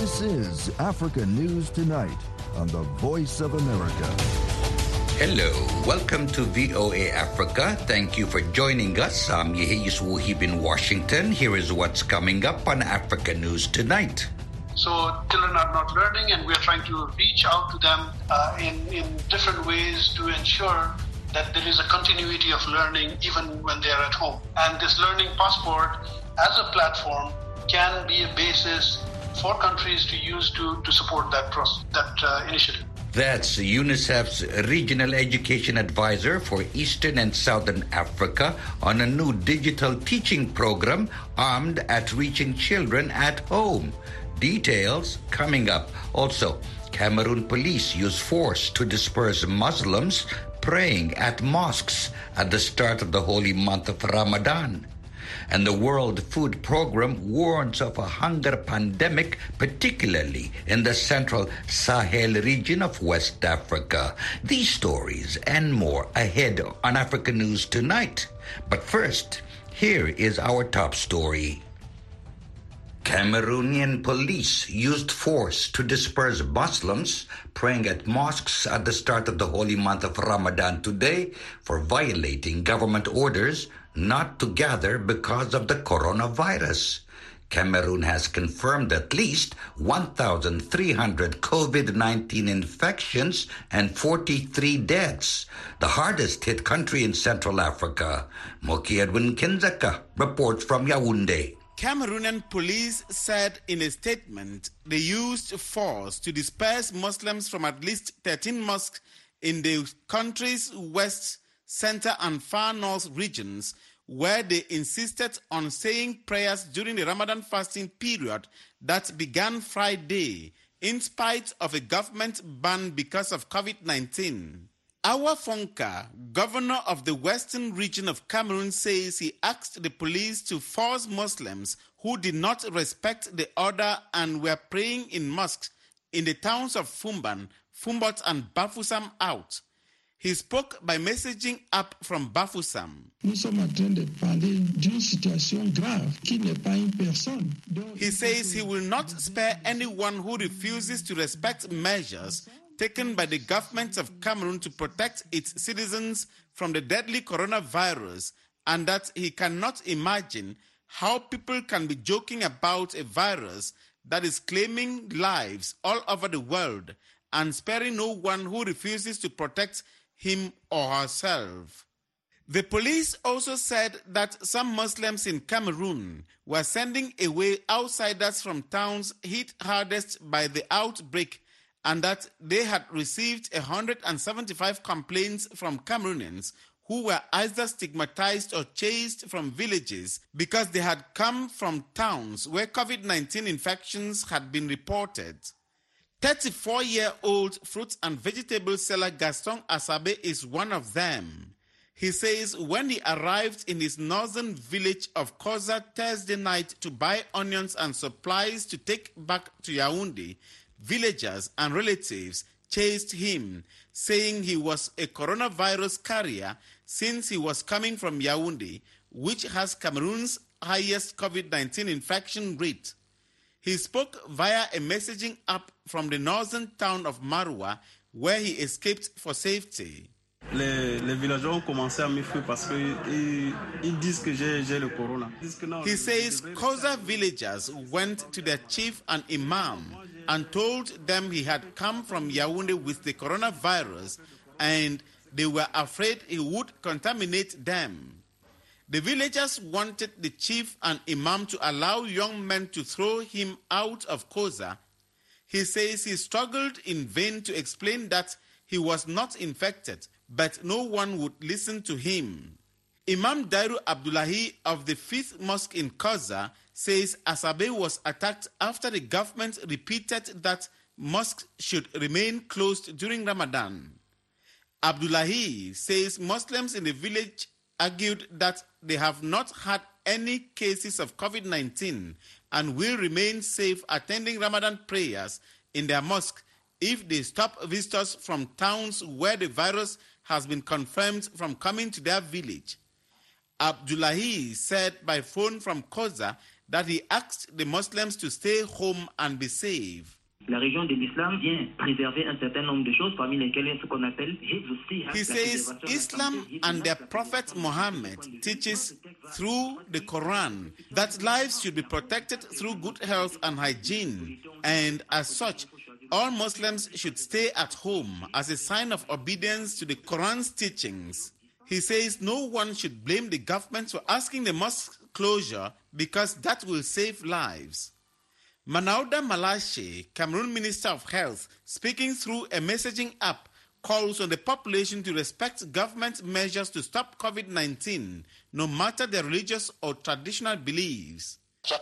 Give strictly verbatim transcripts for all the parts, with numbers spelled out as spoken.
This is Africa News Tonight on the Voice of America. Hello, welcome to V O A Africa. Thank you for joining us. I'm Yeheyus Wuhib in Washington. Here is what's coming up on Africa News Tonight. So children are not learning, and we're trying to reach out to them uh, in, in different ways to ensure that there is a continuity of learning even when they are at home. And this Learning Passport as a platform can be a basis for countries to use to, to support that, process, that uh, initiative. That's UNICEF's Regional Education Advisor for Eastern and Southern Africa on a new digital teaching program aimed at reaching children at home. Details coming up. Also, Cameroon police use force to disperse Muslims praying at mosques at the start of the holy month of Ramadan. And the World Food Programme warns of a hunger pandemic, particularly in the central Sahel region of West Africa. These stories and more ahead on Africa News Tonight. But first, here is our top story. Cameroonian police used force to disperse Muslims praying at mosques at the start of the holy month of Ramadan today for violating government orders not to gather because of the coronavirus. Cameroon has confirmed at least one thousand three hundred COVID nineteen infections and forty-three deaths, the hardest hit country in Central Africa. Moki Edwin Kinzaka reports from Yaoundé. Cameroonian police said in a statement they used force to disperse Muslims from at least thirteen mosques in the country's west, center, and far north regions, where they insisted on saying prayers during the Ramadan fasting period that began Friday, in spite of a government ban because of COVID nineteen. Awa Fonka, governor of the western region of Cameroon, says he asked the police to force Muslims who did not respect the order and were praying in mosques in the towns of Fumban, Fumbot, and Bafoussam out. He spoke by messaging up from Bafoussam. He says he will not spare anyone who refuses to respect measures taken by the government of Cameroon to protect its citizens from the deadly coronavirus, and that he cannot imagine how people can be joking about a virus that is claiming lives all over the world and sparing no one who refuses to protect him or herself. The police also said that some Muslims in Cameroon were sending away outsiders from towns hit hardest by the outbreak, and that they had received one hundred seventy-five complaints from Cameroonians who were either stigmatized or chased from villages because they had come from towns where COVID nineteen infections had been reported. thirty-four-year-old fruit and vegetable seller Gaston Asabe is one of them. He says when he arrived in his northern village of Koza Thursday night to buy onions and supplies to take back to Yaoundé, villagers and relatives chased him, saying he was a coronavirus carrier since he was coming from Yaoundé, which has Cameroon's highest COVID nineteen infection rate. He spoke via a messaging app from the northern town of Maroua, where he escaped for safety. Les, les villageois ont commencé à me fuir parce qu'ils ils disent que j'ai, j'ai le corona. He says Koza villagers went to their chief and imam and told them he had come from Yaoundé with the coronavirus and they were afraid he would contaminate them. The villagers wanted the chief and imam to allow young men to throw him out of Koza. He says he struggled in vain to explain that he was not infected, but no one would listen to him. Imam Dairu Abdullahi of the fifth Mosque in Koza says Asabe was attacked after the government repeated that mosques should remain closed during Ramadan. Abdullahi says Muslims in the village argued that they have not had any cases of COVID nineteen and will remain safe attending Ramadan prayers in their mosque if they stop visitors from towns where the virus has been confirmed from coming to their village. Abdullahi said by phone from Koza that he asked the Muslims to stay home and be safe. La religion de l'islam vient préserver un certain nombre de choses, parmi lesquelles ce qu'on appelle He says Islam and their Prophet Muhammad teaches through the Quran that lives should be protected through good health and hygiene, and as such, all Muslims should stay at home as a sign of obedience to the Quran's teachings. He says no one should blame the government for asking the mosque closure because that will save lives. Manauda Malashe, Cameroon Minister of Health, speaking through a messaging app, calls on the population to respect government measures to stop COVID nineteen, no matter their religious or traditional beliefs.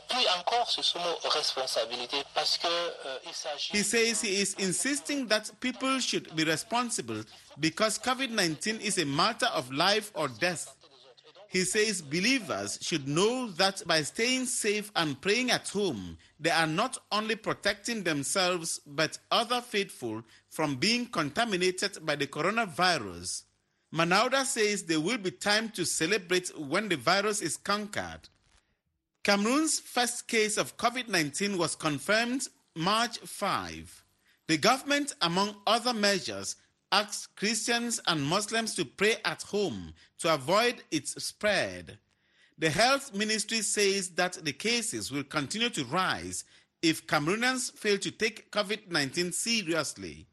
He says he is insisting that people should be responsible because COVID nineteen is a matter of life or death. He says believers should know that by staying safe and praying at home, they are not only protecting themselves but other faithful from being contaminated by the coronavirus. Manauda says there will be time to celebrate when the virus is conquered. Cameroon's first case of COVID nineteen was confirmed March fifth. The government, among other measures, asked Christians and Muslims to pray at home to avoid its spread. The health ministry says that the cases will continue to rise if Cameroonians fail to take COVID nineteen seriously.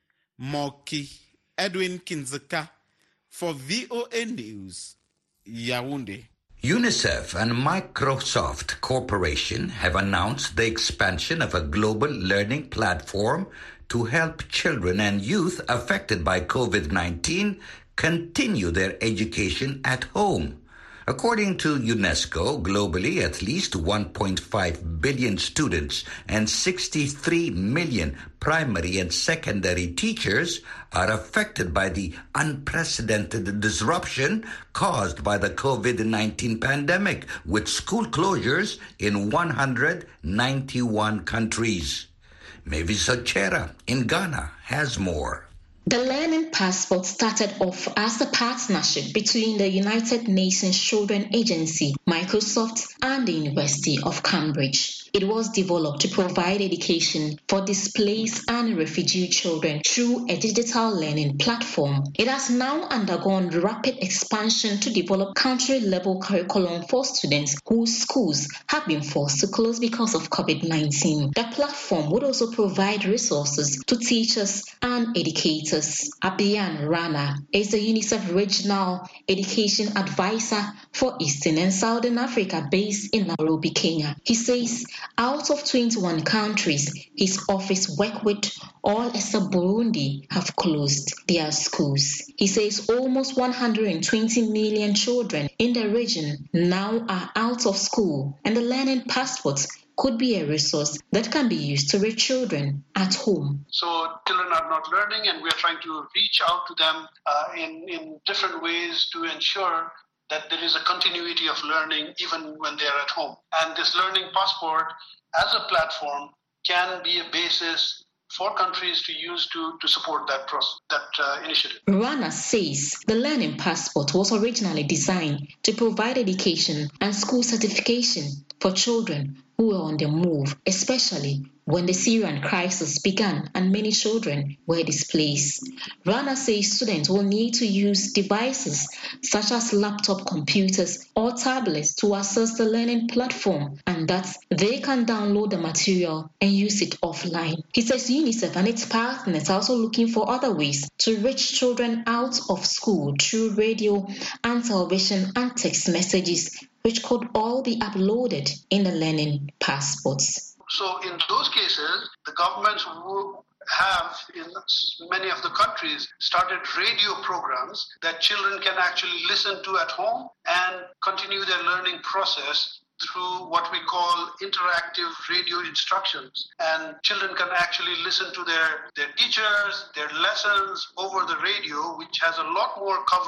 Moki Edwin Kinzeka for V O A News, Yaoundé. UNICEF and Microsoft Corporation have announced the expansion of a global learning platform to help children and youth affected by COVID nineteen continue their education at home. According to UNESCO, globally, at least one point five billion students and sixty-three million primary and secondary teachers are affected by the unprecedented disruption caused by the COVID nineteen pandemic, with school closures in one hundred ninety-one countries. Mavis Ochera in Ghana has more. The Learning Passport started off as a partnership between the United Nations Children Agency, Microsoft, and the University of Cambridge. It was developed to provide education for displaced and refugee children through a digital learning platform. It has now undergone rapid expansion to develop country-level curriculum for students whose schools have been forced to close because of COVID nineteen. The platform would also provide resources to teachers and educators. Abiyan Rana is the UNICEF Regional Education Advisor for Eastern and Southern Africa based in Nairobi, Kenya. He says out of twenty-one countries his office works with, all except Burundi have closed their schools. He says almost one hundred twenty million children in the region now are out of school, and the Learning Passport could be a resource that can be used to reach children at home. So children are not learning, and we are trying to reach out to them uh, in, in different ways to ensure that there is a continuity of learning even when they are at home. And this Learning Passport as a platform can be a basis for countries to use to, to support that process, that uh, initiative. Rana says the Learning Passport was originally designed to provide education and school certification for children who were on the move, especially when the Syrian crisis began and many children were displaced. Rana says students will need to use devices such as laptop computers or tablets to access the learning platform, and that they can download the material and use it offline. He says UNICEF and its partners are also looking for other ways to reach children out of school through radio and television and text messages, which could all be uploaded in the Learning Passports. So in those cases, the governments who have, in many of the countries, started radio programs that children can actually listen to at home and continue their learning process through what we call interactive radio instructions. And children can actually listen to their, their teachers, their lessons over the radio, which has a lot more coverage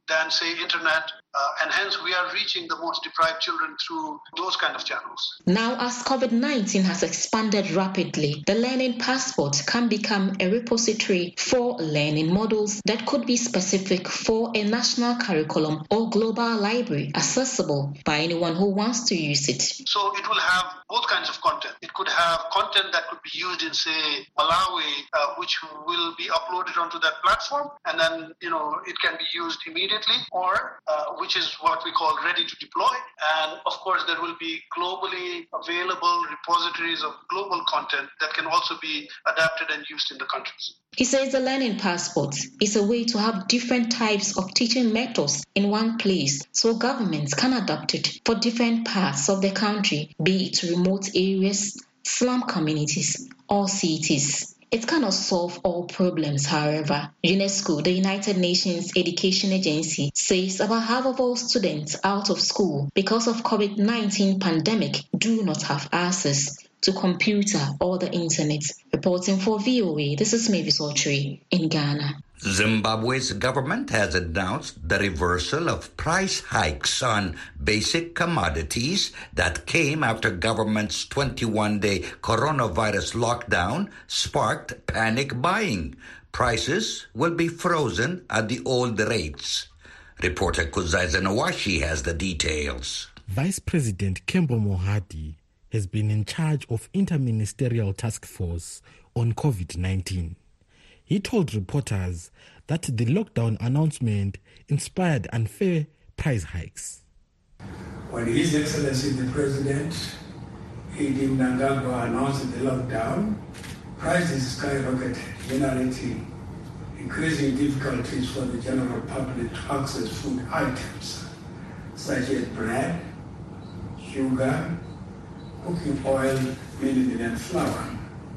than, say, internet. Uh, and hence, we are reaching the most deprived children through those kind of channels. Now, as COVID nineteen has expanded rapidly, the Learning Passport can become a repository for learning models that could be specific for a national curriculum or global library, accessible by anyone who wants to use it. So it will have both kinds of content. It could have content that could be used in, say, Malawi, uh, which will be uploaded onto that platform, and then, you know, it can be used immediately, or uh, which is what we call ready to deploy. And of course, there will be globally available repositories of global content that can also be adapted and used in the countries. He says the Learning Passport is a way to have different types of teaching methods in one place so governments can adapt it for different parts of the country, be it remote areas, slum communities, or cities. It cannot solve all problems, however. UNESCO, the United Nations Education Agency, says about half of all students out of school because of COVID nineteen pandemic do not have access to computer or the internet. Reporting for V O A, this is Mavis Autry in Ghana. Zimbabwe's government has announced the reversal of price hikes on basic commodities that came after government's twenty-one day coronavirus lockdown sparked panic buying. Prices will be frozen at the old rates. Reporter Kuzai Zanawashi has the details. Vice President Kembo Mohadi has been in charge of Interministerial Task Force on COVID nineteen. He told reporters that the lockdown announcement inspired unfair price hikes. When His Excellency the President, Idi Mnangagwa, announced the lockdown, prices skyrocketed, generating increasing difficulties for the general public to access food items such as bread, sugar, cooking oil, millet and flour.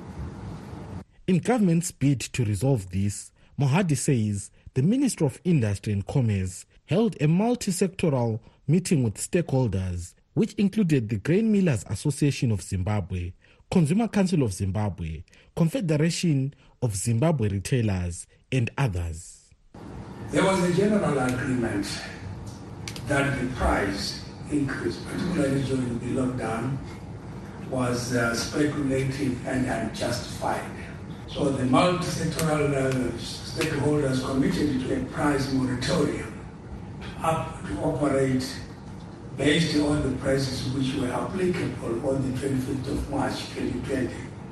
In government's bid to resolve this, Mohadi says the Minister of Industry and Commerce held a multi-sectoral meeting with stakeholders, which included the Grain Millers Association of Zimbabwe, Consumer Council of Zimbabwe, Confederation of Zimbabwe Retailers, and others. There was a general agreement that the price increase, particularly during the lockdown, was uh, speculative and unjustified. So the multi-sectoral uh, stakeholders committed to a price moratorium up to operate based on the prices which were applicable on the twenty-fifth of March twenty twenty.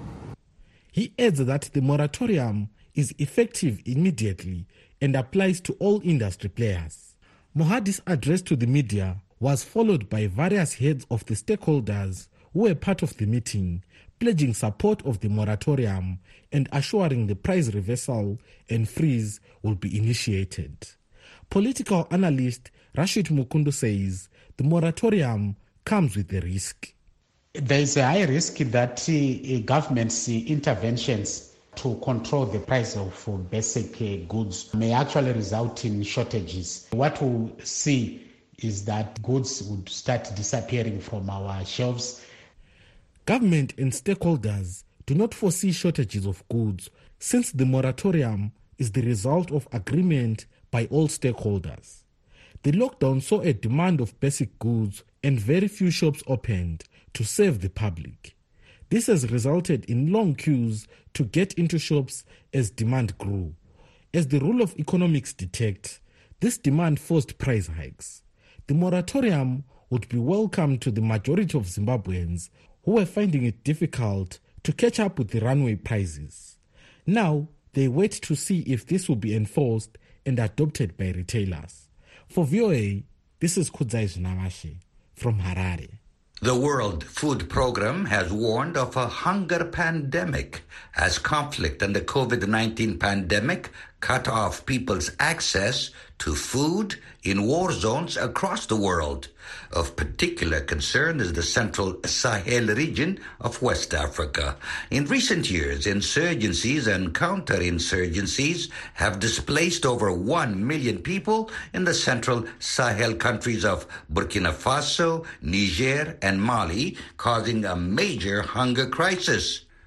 He adds that the moratorium is effective immediately and applies to all industry players. Mohadi's address to the media was followed by various heads of the stakeholders who were part of the meeting, pledging support of the moratorium and assuring the price reversal and freeze will be initiated. Political analyst Rashid Mukundu says the moratorium comes with a risk. There is a high risk that uh, government's uh, interventions to control the price of uh, basic uh, goods may actually result in shortages. What we'll see is that goods would start disappearing from our shelves. Government and stakeholders do not foresee shortages of goods since the moratorium is the result of agreement by all stakeholders. The lockdown saw a demand of basic goods and very few shops opened to serve the public. This has resulted in long queues to get into shops as demand grew. As the rule of economics detects, this demand forced price hikes. The moratorium would be welcome to the majority of Zimbabweans who were finding it difficult to catch up with the runaway prices. Now, they wait to see if this will be enforced and adopted by retailers. For V O A, this is Kudzai Zunamashi from Harare. The World Food Programme has warned of a hunger pandemic as conflict and the COVID nineteen pandemic cut off people's access to food in war zones across the world. Of particular concern is the central Sahel region of West Africa. In recent years, insurgencies and counterinsurgencies have displaced over one million people in the central Sahel countries of Burkina Faso, Niger, and Mali, causing a major hunger crisis.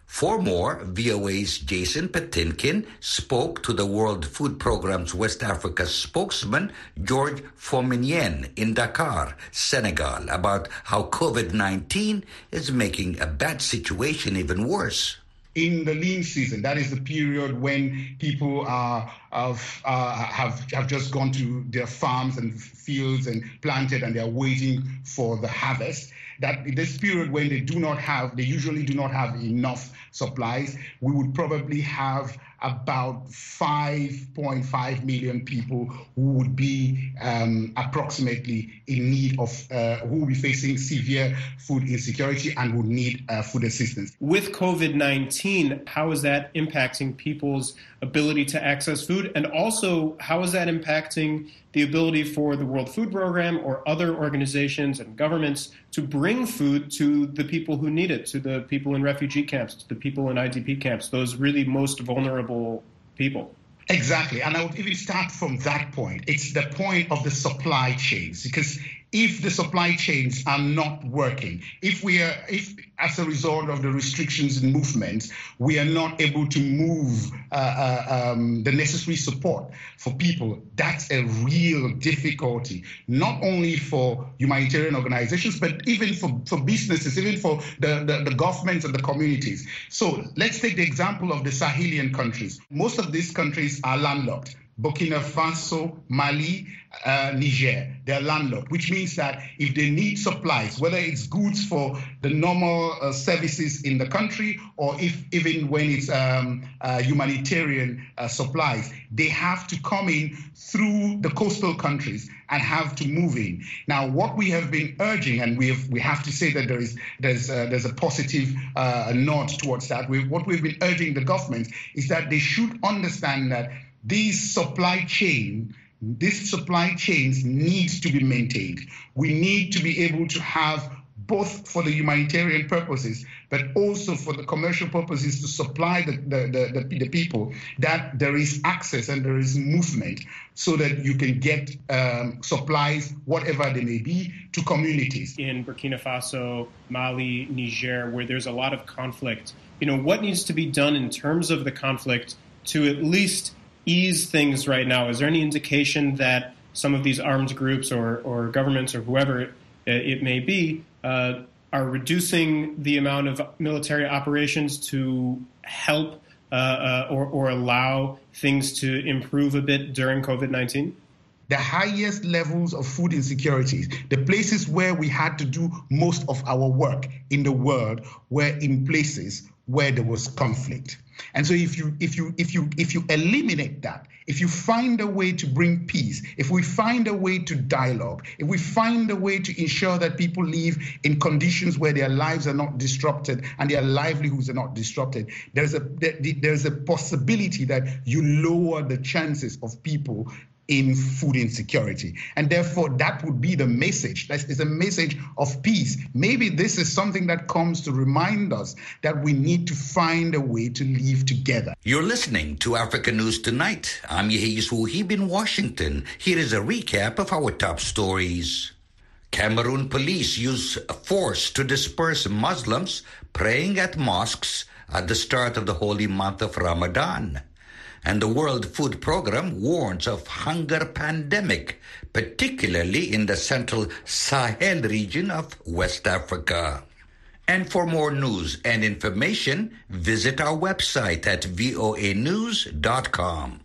For more, V O A's Jason Patinkin spoke to the World Food Programme's West Africa spokesman, George Fominien, in Dakar, Senegal, about how COVID nineteen is making a bad situation even worse. In the lean season, that is the period when people are have, uh, have have just gone to their farms and fields and planted, and they are waiting for the harvest. That in this period when they do not have, they usually do not have enough supplies, we would probably have about five point five million people who would be um, approximately in need of, uh, who will be facing severe food insecurity and would need uh, food assistance. With COVID nineteen, how is that impacting people's ability to access food? And also, how is that impacting the ability for the World Food Programme or other organizations and governments to bring food to the people who need it, to the people in refugee camps, to the people in I D P camps, those really most vulnerable people? Exactly. And I would even start from that point. It's the point of the supply chains, because if the supply chains are not working, if we are, if as a result of the restrictions and movements, we are not able to move uh, uh, um, the necessary support for people, that's a real difficulty, not only for humanitarian organizations, but even for, for businesses, even for the, the, the governments and the communities. So let's take the example of the Sahelian countries. Most of these countries are landlocked. Burkina Faso, Mali, uh, Niger, they're landlocked, which means that if they need supplies, whether it's goods for the normal uh, services in the country, or if even when it's um, uh, humanitarian uh, supplies, they have to come in through the coastal countries and have to move in. Now, what we have been urging, and we have we have to say that there is there's uh, there's a positive uh, nod towards that. We, what we've been urging the government is that they should understand that these supply chain, these supply chains needs to be maintained. We need to be able to have, both for the humanitarian purposes, but also for the commercial purposes, to supply the, the, the, the, the people, that there is access and there is movement so that you can get um, supplies, whatever they may be, to communities. In Burkina Faso, Mali, Niger, where there's a lot of conflict, you know, what needs to be done in terms of the conflict to at least ease things right now? Is there any indication that some of these armed groups or, or governments or whoever it may be uh, are reducing the amount of military operations to help uh, uh, or, or allow things to improve a bit during COVID nineteen? The highest levels of food insecurity, the places where we had to do most of our work in the world, were in places where there was conflict. And so if you if you if you if you eliminate that, if you find a way to bring peace, if we find a way to dialogue, if we find a way to ensure that people live in conditions where their lives are not disrupted and their livelihoods are not disrupted, there's a there, there's a possibility that you lower the chances of people in food insecurity. And therefore, that would be the message. That is a message of peace. Maybe this is something that comes to remind us that we need to find a way to live together. You're listening to Africa News Tonight. I'm Yehis Wuhib in Washington. Here is a recap of our top stories. Cameroon police use force to disperse Muslims praying at mosques at the start of the holy month of Ramadan. And the World Food Programme warns of hunger pandemic, particularly in the central Sahel region of West Africa. And for more news and information, visit our website at voa news dot com.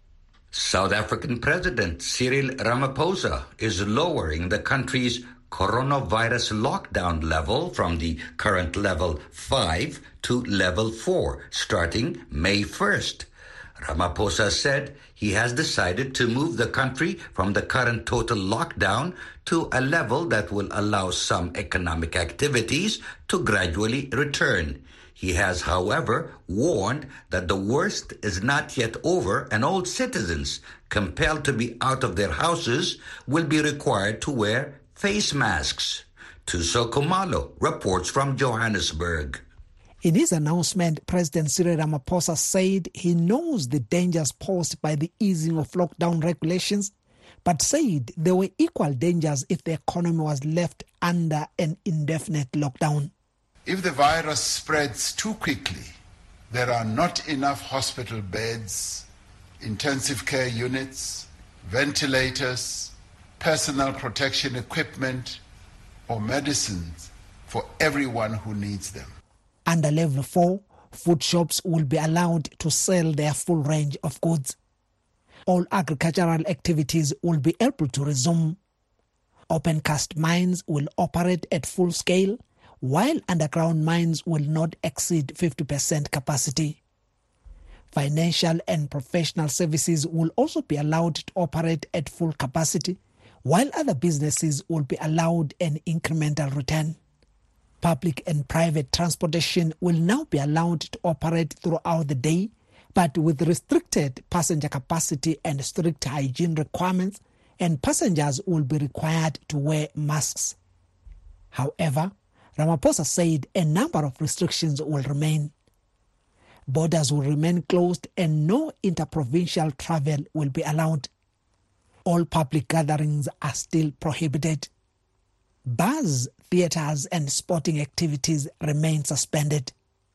South African President Cyril Ramaphosa is lowering the country's coronavirus lockdown level from the current level five to level four, starting May first. Ramaphosa said he has decided to move the country from the current total lockdown to a level that will allow some economic activities to gradually return. He has, however, warned that the worst is not yet over, and all citizens compelled to be out of their houses will be required to wear face masks. Tuso Kumalo reports from Johannesburg. In his announcement, President Cyril Ramaphosa said he knows the dangers posed by the easing of lockdown regulations, but said there were equal dangers if the economy was left under an indefinite lockdown. If the virus spreads too quickly, There are not enough hospital beds, intensive care units, ventilators, personal protection equipment, or medicines for everyone who needs them. Under level four, food shops will be allowed to sell their full range of goods. All agricultural activities will be able to resume. Open cast mines will operate at full scale, while underground mines will not exceed fifty percent capacity. Financial and professional services will also be allowed to operate at full capacity, while other businesses will be allowed an incremental return. Public and private transportation will now be allowed to operate throughout the day, but with restricted passenger capacity and strict hygiene requirements, and passengers will be required to wear masks. However, Ramaphosa said a number of restrictions will remain. Borders will remain closed and no interprovincial travel will be allowed. All public gatherings are still prohibited. Bars, theatres and sporting activities remain suspended.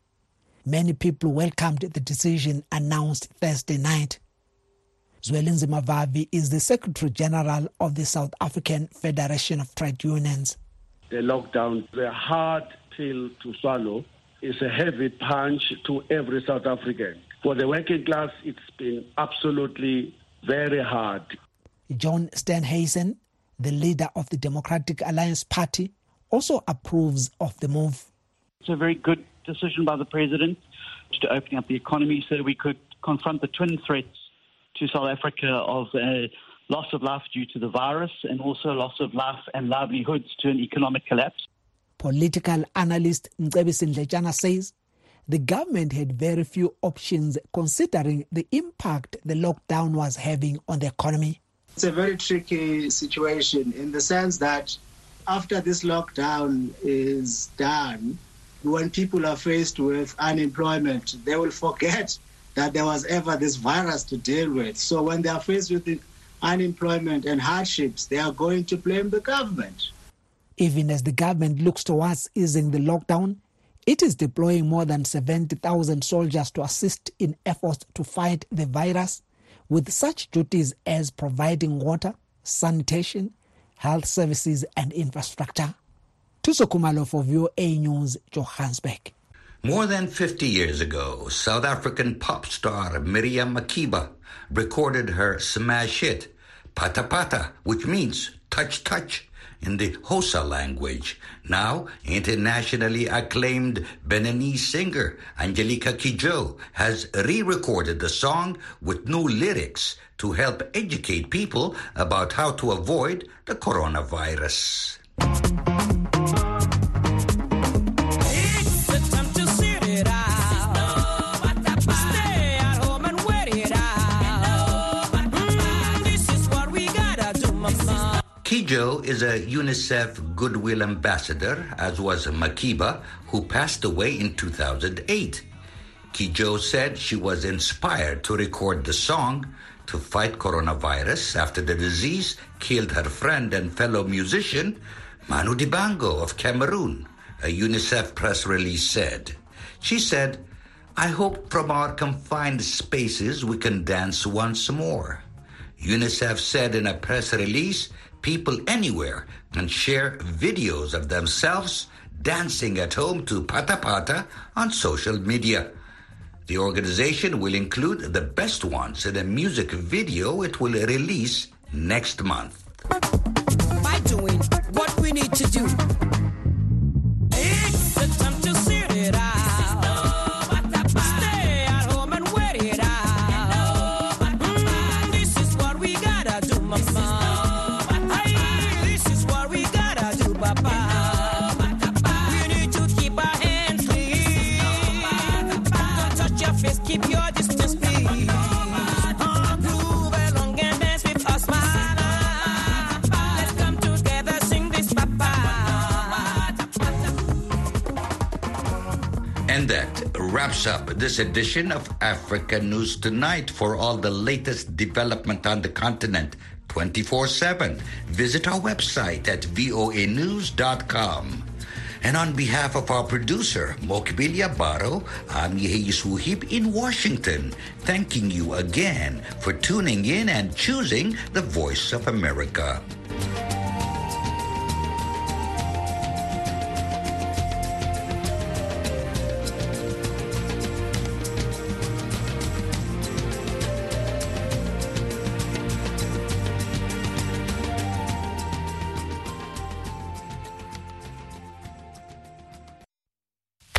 Many people welcomed the decision announced Thursday night. Zwelinzima Vavi is the Secretary General of the South African Federation of Trade Unions. The lockdown is a hard pill to swallow. It's a heavy punch to every South African. For the working class, it's been absolutely very hard. John Steenhuisen, the leader of the Democratic Alliance Party, also approves of the move. It's a very good decision by the president to open up the economy so we could confront the twin threats to South Africa of a loss of life due to the virus and also loss of life and livelihoods to an economic collapse. Political analyst Mcebisi Ndlejana says the government had very few options considering the impact the lockdown was having on the economy. It's a very tricky situation in the sense that after this lockdown is done, when people are faced with unemployment, they will forget that there was ever this virus to deal with. So when they are faced with unemployment and hardships, they are going to blame the government. Even as the government looks towards easing the lockdown, it is deploying more than seventy thousand soldiers to assist in efforts to fight the virus, with such duties as providing water, sanitation, health services and infrastructure. Tuso Kumalo for V O A News, Johannesburg. More than fifty years ago, South African pop star Miriam Makeba recorded her smash hit, Pata Pata, which means touch touch in the Xhosa language. Now, internationally acclaimed Beninese singer Angelica Kidjo has re-recorded the song with new lyrics to help educate people about how to avoid the coronavirus. Kidjo is a UNICEF Goodwill Ambassador, as was Makeba, who passed away in two thousand eight. Kidjo said she was inspired to record the song to fight coronavirus after the disease killed her friend and fellow musician, Manu Dibango of Cameroon, a UNICEF press release said. She said, "I hope from our confined spaces we can dance once more." UNICEF said in a press release, people anywhere can share videos of themselves dancing at home to Pata Pata on social media. The organization will include the best ones in a music video it will release next month. By doing what we need to do, it's the time to sit it out. Stay at home and wear it out. Mm, this is what we gotta do, mama. Keep your distance, please. Oh, groove along and dance with us, man. Let's come together, sing this papa. And that wraps up this edition of Africa News Tonight. For all the latest development on the continent, twenty-four seven, visit our website at voa news dot com. And on behalf of our producer, Mokbilia Baro, I'm Yehi Suhib in Washington, thanking you again for tuning in and choosing the Voice of America.